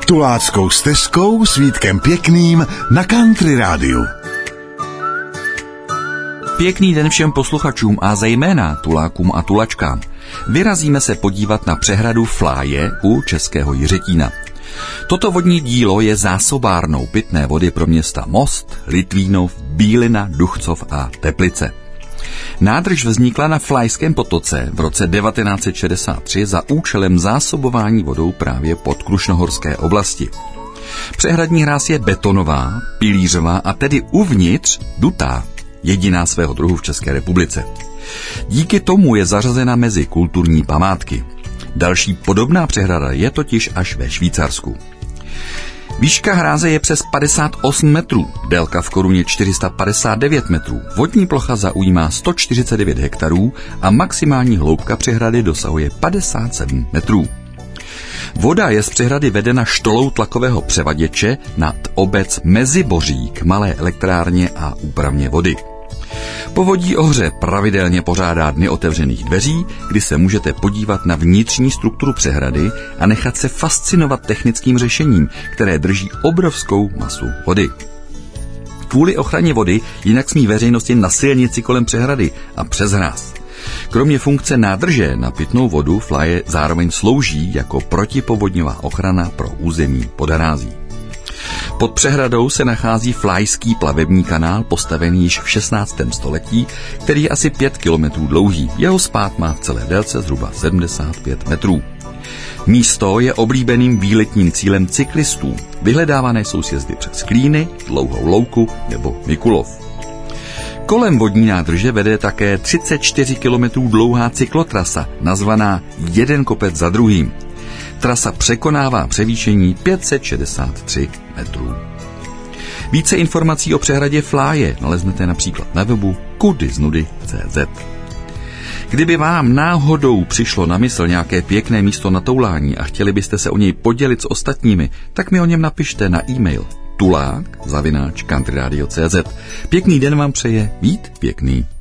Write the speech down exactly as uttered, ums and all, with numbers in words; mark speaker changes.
Speaker 1: Tuláckou stezkou s Vítkem Pěkným na Country Rádiu.
Speaker 2: Pěkný den všem posluchačům a zejména tulákům a tulačkám. Vyrazíme se podívat na přehradu Fláje u Českého Jiřetína. Toto vodní dílo je zásobárnou pitné vody pro města Most, Litvínov, Bílina, Duchcov a Teplice. Nádrž vznikla na Flajském potoce v roce devatenáct set šedesát tři za účelem zásobování vodou právě pod Krušnohorské oblasti. Přehradní hráz je betonová, pilířová a tedy uvnitř dutá, jediná svého druhu v České republice. Díky tomu je zařazena mezi kulturní památky. Další podobná přehrada je totiž až ve Švýcarsku. Výška hráze je přes padesát osm metrů, délka v koruně čtyři sta padesát devět metrů, vodní plocha zaujímá sto čtyřicet devět hektarů a maximální hloubka přehrady dosahuje padesát sedm metrů. Voda je z přehrady vedena štolou tlakového převaděče nad obec Meziboří k malé elektrárně a úpravně vody. Povodí Ohře pravidelně pořádá dny otevřených dveří, kdy se můžete podívat na vnitřní strukturu přehrady a nechat se fascinovat technickým řešením, které drží obrovskou masu vody. Kvůli ochraně vody jinak smí veřejnost jen na silnici kolem přehrady a přes hráz. Kromě funkce nádrže na pitnou vodu Fláje zároveň slouží jako protipovodňová ochrana pro území pod hrází. Pod přehradou se nachází Flajský plavební kanál, postavený již v šestnáctém století, který je asi pět kilometrů dlouhý. Jeho spád má v celé délce zhruba sedmdesát pět metrů. Místo je oblíbeným výletním cílem cyklistů. Vyhledávané jsou sjezdy přes Klíny, Dlouhou louku nebo Mikulov. Kolem vodní nádrže vede také třicet čtyři kilometrů dlouhá cyklotrasa, nazvaná Jeden kopec za druhým. Trasa překonává převýšení pět set šedesát tři metrů. Více informací o přehradě Fláje naleznete například na webu kudyznudy tečka cé zet. Kdyby vám náhodou přišlo na mysl nějaké pěkné místo na toulání a chtěli byste se o něj podělit s ostatními, tak mi o něm napište na e-mail tulák zavináč countryradio tečka cé zet. Pěkný den vám přeje Vít Pěkný.